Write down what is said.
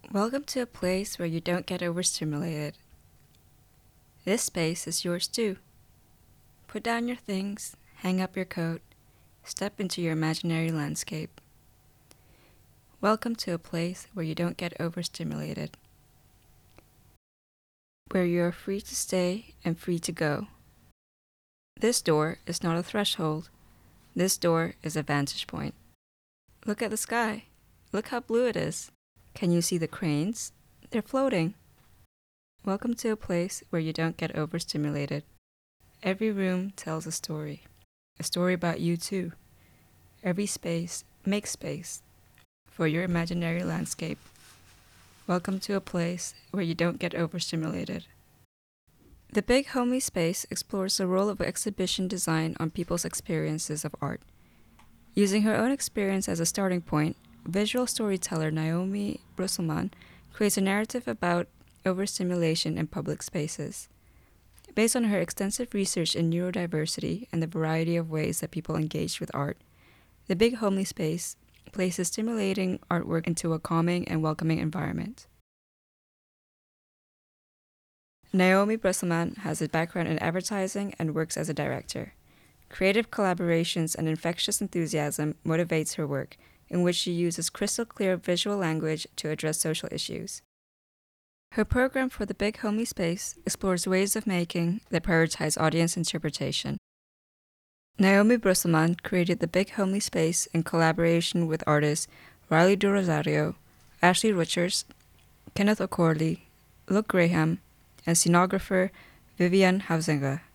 Welcome to a place where you don't get overstimulated. This space is yours too. Put down your things, hang up your coat, step into your imaginary landscape. Welcome to a place where you don't get overstimulated. Where you are free to stay and free to go. This door is not a threshold. This door is a vantage point. Look at the sky. Look how blue it is. Can you see the cranes? They're floating. Welcome to a place where you don't get overstimulated. Every room tells a story about you too. Every space makes space for your imaginary landscape. Welcome to a place where you don't get overstimulated. The Big Homely Space explores the role of exhibition design on people's experiences of art. Using her own experience as a starting point, visual storyteller Naomi Brusselman creates a narrative about overstimulation in public spaces. Based on her extensive research in neurodiversity and the variety of ways that people engage with art, the Big Homely Space places stimulating artwork into a calming and welcoming environment. Naomi Brusselman has a background in advertising and works as a director. Creative collaborations and infectious enthusiasm motivates her work, in which she uses crystal clear visual language to address social issues. Her program for the Big Homely Space explores ways of making that prioritize audience interpretation. Naomi Brusselman created the Big Homely Space in collaboration with artists Riley Do Rosario, Ashley Richards, Kenneth O'Corley, Luke Graham, and scenographer Vivian Hausinger.